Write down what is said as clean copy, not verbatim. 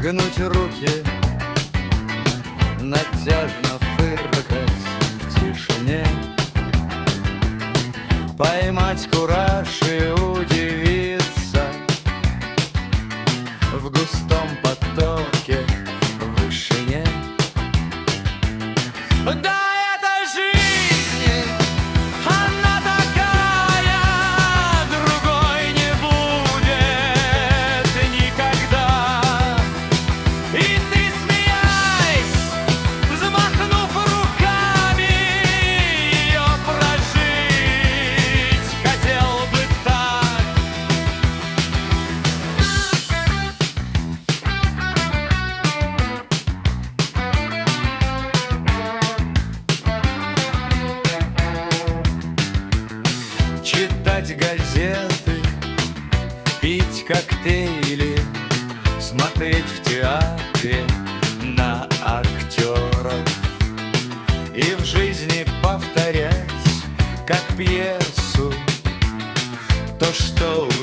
гнуть руки, натяжно фыркать в тишине, поймать кураж и удивиться в густом потоке в вышине. Да, это жизнь, она такая, другой не будет никогда. И ты смеясь, взмахнув руками, ее прожить хотел бы так. Читать газеты, пить коктейли, смотреть в театре на актеров и в жизни повторять, как пьесу, то, что